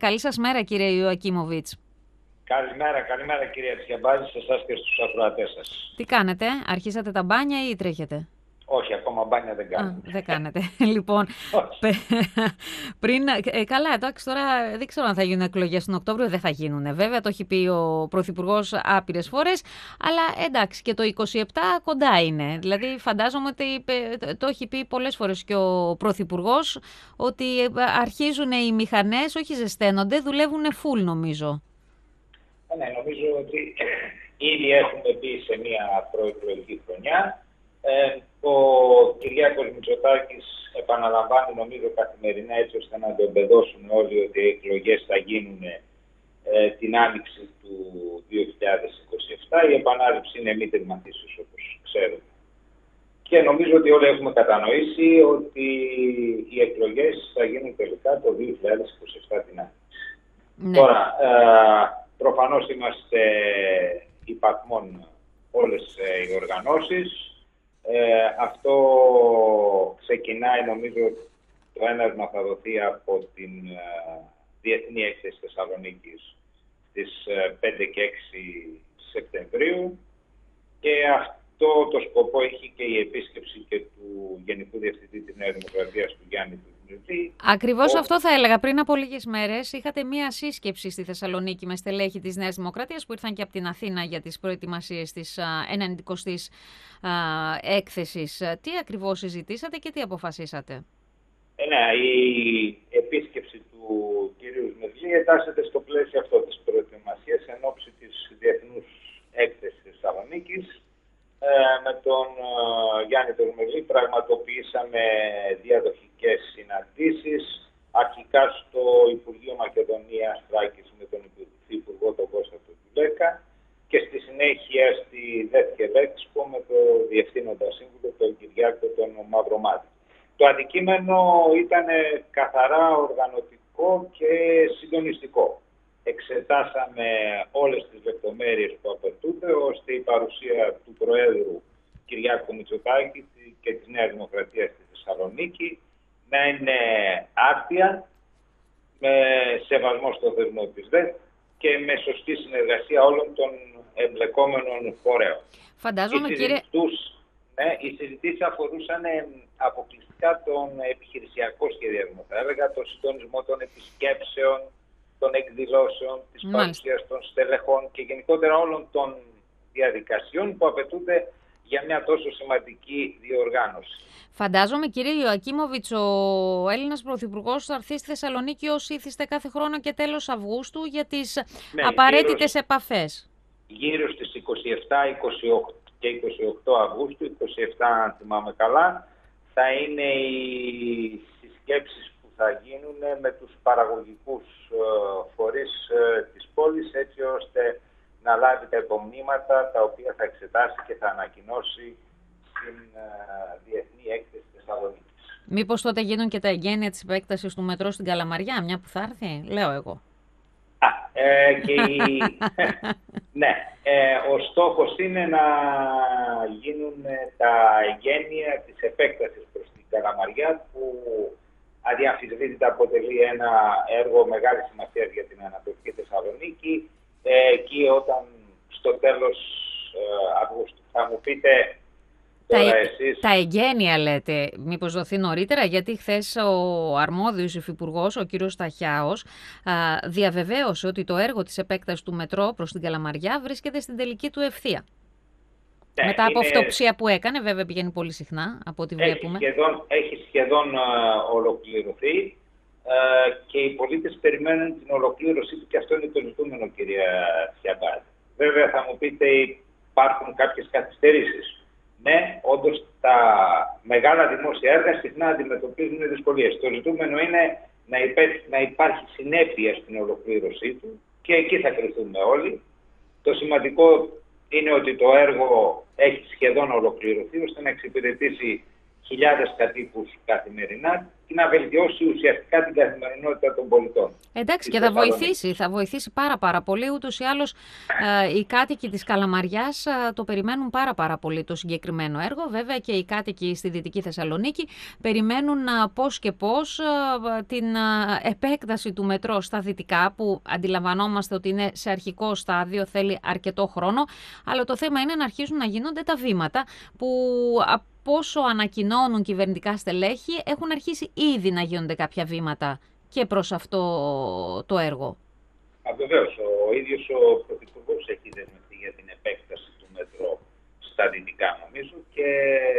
Καλή σας μέρα, κύριε Ιωακίμοβιτς. Καλημέρα κυρία Τσιαμπάζη, σε εσάς και στους ακροατές σας. Τι κάνετε, αρχίσατε τα μπάνια ή τρέχετε? Όχι, ακόμα μπάνια δεν κάνω. Δεν κάνετε. Λοιπόν, καλά, εντάξει, τώρα δεν ξέρω αν θα γίνουν εκλογές τον Οκτώβριο, δεν θα γίνουν. Βέβαια, το έχει πει ο Πρωθυπουργός άπειρες φορές, αλλά εντάξει, και το 27 κοντά είναι. Δηλαδή, φαντάζομαι ότι το έχει πει πολλές φορές και ο Πρωθυπουργός, ότι αρχίζουν οι μηχανές, όχι ζεσταίνονται, δουλεύουν full νομίζω. Ναι, νομίζω ότι ήδη έχουμε μπει σε μια προεκλογική χρονιά. Ο Κυριάκος Μητσοτάκης επαναλαμβάνει νομίζω καθημερινά, έτσι ώστε να το εμπεδώσουν όλοι, ότι οι εκλογές θα γίνουν την άνοιξη του 2027. Η επανάληψη είναι μη τερματίσεως, όπως ξέρουμε. Και νομίζω ότι όλοι έχουμε κατανοήσει ότι οι εκλογές θα γίνουν τελικά το 2027 την άνοιξη. Ναι. Τώρα, προφανώς είμαστε υπακμών όλες οι οργανώσεις. Αυτό ξεκινάει, νομίζω, το ένασμα θα δοθεί από την Διεθνή Έκθεση Θεσσαλονίκης στις 5 και 6 Σεπτεμβρίου και αυτό το σκοπό έχει και η επίσκεψη και του Γενικού Διευθυντή της Νέας Δημοκρατίας, του Γιάννη του. Ακριβώς αυτό θα έλεγα. Πριν από λίγες μέρες είχατε μία σύσκεψη στη Θεσσαλονίκη με στελέχη της Νέας Δημοκρατίας που ήρθαν και από την Αθήνα για τις προετοιμασίες της 90ης έκθεσης. Τι ακριβώς συζητήσατε και τι αποφασίσατε? Ναι, η επίσκεψη του κυρίου Σμυρλή εντάσσεται στο πλαίσιο αυτό της προετοιμασίας εν ώψη της Διεθνούς Έκθεσης Θεσσαλονίκης. Με τον Γιάννη τον Σμυρλή πραγματοποιήσαμε διαδοχικές συναντήσεις, αρχικά στο Υπουργείο Μακεδονίας Θράκης με τον Υφυπουργό τον Κώστα τον Τζουλέκα και στη συνέχεια στη ΔΕΘΚΕ Λέξπο με τον Διευθύνοντα Σύμβουλο τον Κυριάκο τον Μαυρομάτη. Το αντικείμενο ήταν καθαρά οργανωτικό και συντονιστικό. Εξετάσαμε όλες τις λεπτομέρειες που απαιτούνται, ώστε η παρουσία του Προέδρου Κυριάκου Μητσοτάκη και της Νέας Δημοκρατίας στη Θεσσαλονίκη να είναι άρτια, με σεβασμό στο θεσμό της ΔΕΘ και με σωστή συνεργασία όλων των εμπλεκόμενων φορέων. Φαντάζομαι, οι συζητήσεις αφορούσαν αποκλειστικά τον επιχειρησιακό σχεδιασμό, θα έλεγα, τον συντονισμό των επισκέψεων, των εκδηλώσεων, της παρουσίας των στελεχών και γενικότερα όλων των διαδικασιών που απαιτούνται για μια τόσο σημαντική διοργάνωση. Φαντάζομαι, κύριε Ιωακίμοβιτς, ο Έλληνας Πρωθυπουργός θα έρθει στη Θεσσαλονίκη ως ήθιστε κάθε χρόνο και τέλος Αυγούστου για τις απαραίτητες επαφές. Γύρω στις 27, 28 και 28 Αυγούστου, 27 αν θυμάμαι καλά, θα είναι οι συσκέψεις που θα γίνουν με τους παραγωγικούς φορείς της πόλης, έτσι ώστε να λάβει τα υπομνήματα τα οποία θα εξετάσει και θα ανακοινώσει στην Διεθνή Έκθεση Θεσσαλονίκης. Μήπως τότε γίνουν και τα εγγένεια της επέκτασης του μετρό στην Καλαμαριά, μια που θα έρθει, λέω εγώ. Ναι, ο στόχος είναι να γίνουν τα εγγένεια της επέκτασης προς την Καλαμαριά, που αδιαμφισβήτητα αποτελεί ένα έργο μεγάλης σημασίας για την Ανατολική Θεσσαλονίκη. Εκεί όταν στο τέλος Αυγούστου θα μου πείτε τώρα εσείς... Τα εγγένεια λέτε, μήπως δοθεί νωρίτερα, γιατί χθες ο αρμόδιος υφυπουργός, ο κύριος Σταχιάος, διαβεβαίωσε ότι το έργο της επέκτασης του μετρό προς την Καλαμαριά βρίσκεται στην τελική του ευθεία. Ναι, μετά από αυτοψία που έκανε, βέβαια πηγαίνει πολύ συχνά από ό,τι βλέπουμε. Έχει σχεδόν ολοκληρωθεί και οι πολίτες περιμένουν την ολοκλήρωσή του και αυτό είναι το ζητούμενο, κυρία Τσιαμπάζη. Βέβαια θα μου πείτε υπάρχουν κάποιες καθυστερήσεις. Ναι, όντως τα μεγάλα δημόσια έργα συχνά αντιμετωπίζουν δυσκολίες. Το ζητούμενο είναι να υπάρχει συνέπεια στην ολοκλήρωσή του και εκεί θα κρυθούμε όλοι. Το σημαντικό είναι ότι το έργο έχει σχεδόν ολοκληρωθεί ώστε να εξυπηρετήσει χιλιάδες κατοίκους καθημερινά και να βελτιώσει ουσιαστικά την καθημερινότητα των πολιτών. Εντάξει, και θα βοηθήσει πάρα πολύ. Ούτως ή άλλως οι κάτοικοι της Καλαμαριάς το περιμένουν πάρα πολύ το συγκεκριμένο έργο. Βέβαια και οι κάτοικοι στη Δυτική Θεσσαλονίκη περιμένουν πώς και πώς την επέκταση του μετρό στα δυτικά, που αντιλαμβανόμαστε ότι είναι σε αρχικό στάδιο, θέλει αρκετό χρόνο, αλλά το θέμα είναι να αρχίσουν να γίνονται τα βήματα που πόσο ανακοινώνουν κυβερνητικά στελέχη, έχουν αρχίσει ήδη να γίνονται κάποια βήματα και προς αυτό το έργο. Βεβαίως, ο ίδιος ο Πρωθυπουργός έχει δεσμευτεί για την επέκταση του μετρό στα δυτικά, νομίζω, και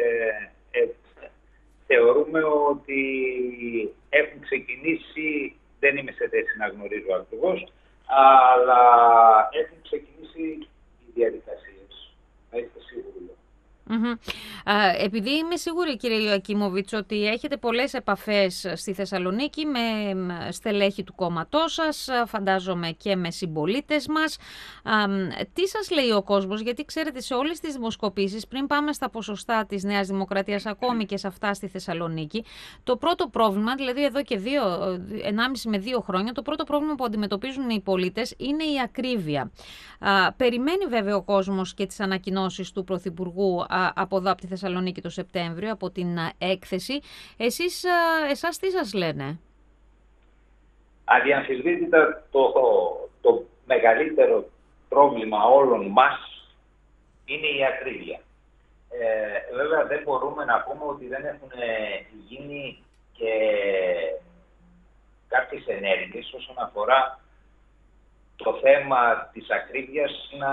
θεωρούμε ότι έχουν ξεκινήσει, δεν είμαι σε θέση να γνωρίζω ακριβώς, αλλά έχουν ξεκινήσει οι διαδικασίες. Να είστε σίγουροι. Επειδή είμαι σίγουρη, κύριε Ιωακίμοβιτς, ότι έχετε πολλές επαφές στη Θεσσαλονίκη με στελέχη του κόμματός σας, φαντάζομαι και με συμπολίτες μας, τι σας λέει ο κόσμος? Γιατί ξέρετε, σε όλες τις δημοσκοπήσεις, πριν πάμε στα ποσοστά της Νέας Δημοκρατίας, ακόμη και σε αυτά στη Θεσσαλονίκη, το πρώτο πρόβλημα, δηλαδή εδώ και 1,5 με 2 χρόνια, το πρώτο πρόβλημα που αντιμετωπίζουν οι πολίτες είναι η ακρίβεια. Περιμένει βέβαια ο κόσμος και τις ανακοινώσεις του Πρωθυπουργού από εδώ, από τη Θεσσαλονίκη, το Σεπτέμβριο, από την έκθεση. Εσάς τι σας λένε? Αδιαμφισβήτητα το μεγαλύτερο πρόβλημα όλων μας είναι η ακρίβεια. Βέβαια δεν μπορούμε να πούμε ότι δεν έχουν γίνει και κάποιες ενέργειες όσον αφορά το θέμα της ακρίβειας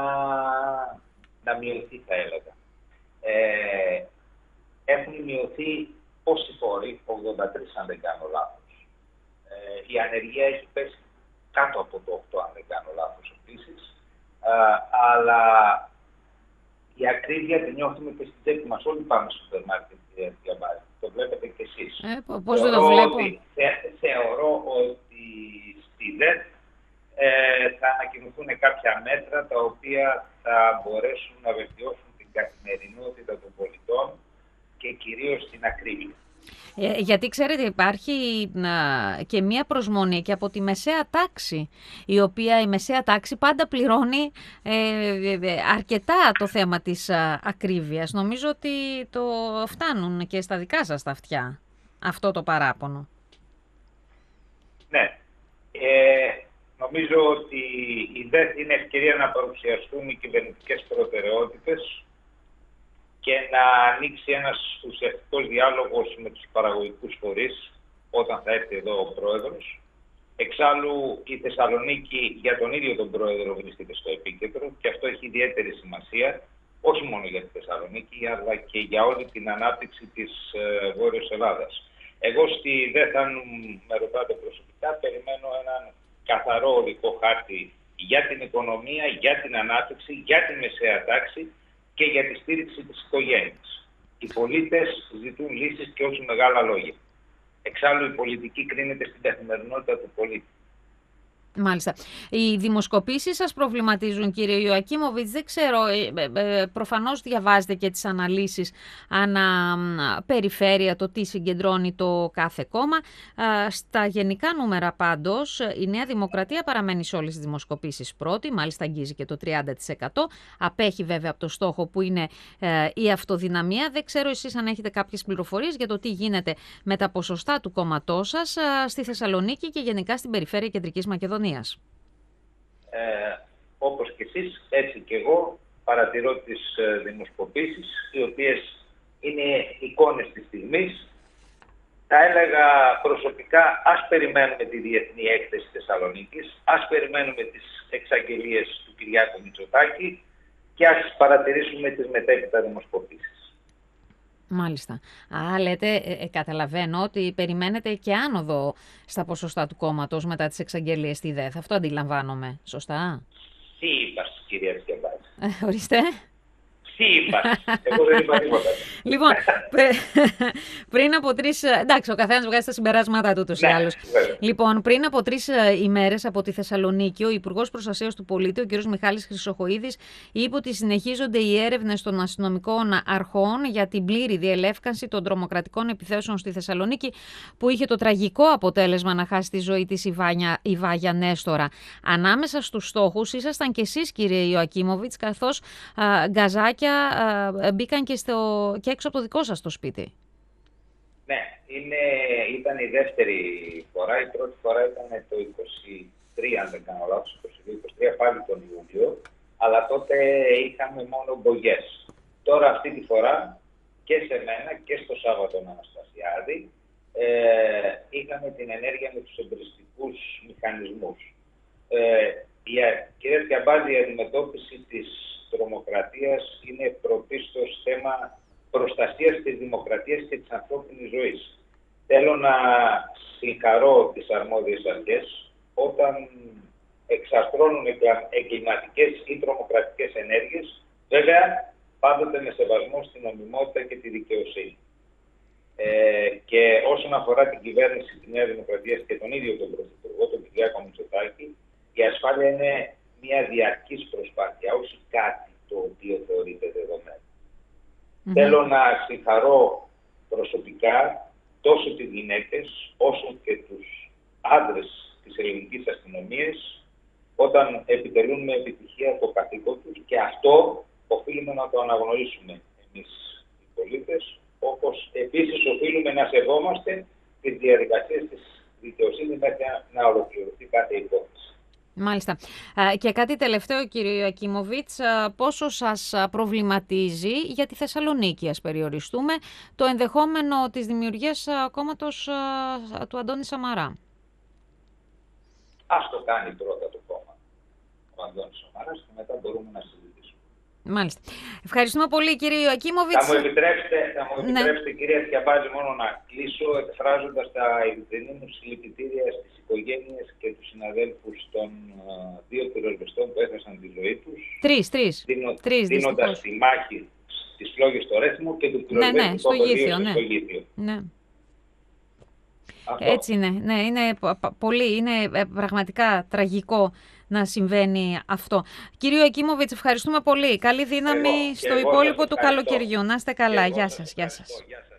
να μειωθεί, θα έλεγα. Έχουν μειωθεί πόσοι φόροι, 83 αν δεν κάνω λάθος. Η ανεργία έχει πέσει κάτω από το 8 αν δεν κάνω λάθος επίσης. Αλλά η ακρίβεια την νιώθουμε και στην τσέπη μας. Όλοι πάμε στο σούπερ μάρκετ, κυρία Διαμπάρη. Το βλέπετε κι εσείς. Πώς δεν το βλέπω? Θεωρώ ότι στη ΔΕΤ θα ανακοινωθούν κάποια μέτρα τα οποία θα μπορέσουν να βελτιώσουν την καθημερινότητα των πολιτών και κυρίως την ακρίβεια. Γιατί ξέρετε, υπάρχει και μία προσμονή και από τη μεσαία τάξη, η οποία η μεσαία τάξη πάντα πληρώνει αρκετά το θέμα της ακρίβειας. Νομίζω ότι το φτάνουν και στα δικά σας τα αυτιά αυτό το παράπονο. Ναι. Νομίζω ότι η ΔΕΤ είναι ευκαιρία να παρουσιαστούν οι κυβερνητικές προτεραιότητες και να ανοίξει ένας ουσιαστικός διάλογος με τους παραγωγικούς φορείς όταν θα έρθει εδώ ο Πρόεδρος. Εξάλλου η Θεσσαλονίκη για τον ίδιο τον Πρόεδρο βρίσκεται στο επίκεντρο και αυτό έχει ιδιαίτερη σημασία, όχι μόνο για τη Θεσσαλονίκη αλλά και για όλη την ανάπτυξη της Βόρειας Ελλάδας. Εγώ στη ΔΕΤ, αν με ρωτάτε προσωπικά, περιμένω έναν καθαρό οδικό χάρτη για την οικονομία, για την ανάπτυξη, για τη μεσαία τάξη και για τη στήριξη της οικογένειας. Οι πολίτες ζητούν λύσεις και όχι μεγάλα λόγια. Εξάλλου η πολιτική κρίνεται στην καθημερινότητα του πολίτη. Μάλιστα. Οι δημοσκοπήσεις σας προβληματίζουν, κύριε Ιωακίμοβιτς? Δεν ξέρω, προφανώς διαβάζετε και τις αναλύσεις ανά περιφέρεια, το τι συγκεντρώνει το κάθε κόμμα. Στα γενικά νούμερα πάντως, η Νέα Δημοκρατία παραμένει σε όλες τις δημοσκοπήσεις πρώτη, μάλιστα αγγίζει και το 30%. Απέχει βέβαια από το στόχο που είναι η αυτοδυναμία. Δεν ξέρω εσείς αν έχετε κάποιες πληροφορίες για το τι γίνεται με τα ποσοστά του κόμματός σας στη Θεσσαλονίκη και γενικά στην περιφέρεια Κεντρικής Μακεδονίας. Όπως και εσείς, έτσι και εγώ παρατηρώ τις δημοσκοπήσεις, οι οποίες είναι εικόνες της στιγμής. Θα έλεγα προσωπικά, ας περιμένουμε τη Διεθνή Έκθεση Θεσσαλονίκης, ας περιμένουμε τις εξαγγελίες του Κυριάκου Μητσοτάκη και ας παρατηρήσουμε τις μετέπειτα δημοσκοπήσεις. Μάλιστα. Λέτε, καταλαβαίνω ότι περιμένετε και άνοδο στα ποσοστά του κόμματος μετά τις εξαγγελίες στη ΔΕΘ. Αυτό αντιλαμβάνομαι. Σωστά? Τι είπα, κυρία Διαμπάρη? Ορίστε. Τι είπα, εγώ δεν είπα τίποτα. Λοιπόν, πριν από 3. Εντάξει, ο καθένας βγάζει τα συμπεράσματά του ούτως ή άλλως. Λοιπόν, πριν από 3 ημέρες από τη Θεσσαλονίκη, ο Υπουργός Προστασίας του Πολίτη, ο κ. Μιχάλης Χρυσοχοΐδης, είπε ότι συνεχίζονται οι έρευνες των αστυνομικών αρχών για την πλήρη διελεύκανση των τρομοκρατικών επιθέσεων στη Θεσσαλονίκη, που είχε το τραγικό αποτέλεσμα να χάσει τη ζωή της η Βάγια Νέστορα. Ανάμεσα στους στόχους ήσασταν και εσείς, κύριε Ιωακίμοβιτς, καθώς γκαζάκια μπήκαν και έξω από το δικό σας το σπίτι. Ναι, ήταν η δεύτερη φορά. Η πρώτη φορά ήταν το 23, αν δεν κάνω λάθος, 22-23, πάλι τον Ιούλιο, αλλά τότε είχαμε μόνο μπογιές. Τώρα αυτή τη φορά και σε μένα και στο Σάββατο Αναστασιάδη είχαμε την ενέργεια με τους εμπριστικούς μηχανισμούς. Κύριε Σκιαμπάζη, η αντιμετώπιση της τρομοκρατίας είναι πρωτίστως θέμα προστασίας της δημοκρατίας και της ανθρώπινης ζωής. Θέλω να συγχαρώ τις αρμόδιες αρχές όταν εξαστρώνουν εγκληματικές ή τρομοκρατικές ενέργειες, βέβαια πάντοτε με σεβασμό στην νομιμότητα και τη δικαιοσύνη. Και όσον αφορά την κυβέρνηση της Νέας Δημοκρατίας και τον ίδιο τον Πρωθυπουργό, τον Κυριάκο Μητσοτάκη, η ασφάλεια είναι μια διαρκής προσπάθεια, όχι κάτι το οποίο θεωρείται δεδομένο. Θέλω να συγχαρώ προσωπικά τόσο τις γυναίκες όσο και τους άντρες της ελληνικής αστυνομίας όταν επιτελούν με επιτυχία το καθήκον τους, και αυτό οφείλουμε να το αναγνωρίσουμε εμείς οι πολίτες, όπως επίσης οφείλουμε να σεβόμαστε τις διαδικασίες της δικαιοσύνης μέχρι να ολοκληρωθεί κάθε υπόθεση. Μάλιστα. Και κάτι τελευταίο, κύριε Ιωακίμοβιτς, πόσο σας προβληματίζει για τη Θεσσαλονίκη, ας περιοριστούμε, το ενδεχόμενο της δημιουργίας κόμματος του Αντώνη Σαμαρά? Ας το κάνει πρώτα το κόμμα ο Αντώνης Σαμαράς και μετά μπορούμε να συζητήσουμε. Μάλιστα. Ευχαριστούμε πολύ, κύριε Ιωακίμοβιτς. Θα μου επιτρέψετε, κυρία Σκιαμπάζη, μόνο να κλείσω εκφράζοντας τα ειλικρινή μου συλληπιτήρια στις οικογένειες και τους συναδέλφους των 2 πυροσβεστών που έχασαν τη ζωή τους. Τρεις, δίνοντας τη μάχη στις φλόγες στο Ρέθιμο και του πυροσβέστη στο Γήθιο. Ναι. Έτσι είναι. Ναι, είναι πραγματικά τραγικό να συμβαίνει αυτό. Κύριο Ιωακίμοβιτς, ευχαριστούμε πολύ. Καλή δύναμη στο υπόλοιπο του καλοκαιριού. Να είστε καλά. Γεια σας.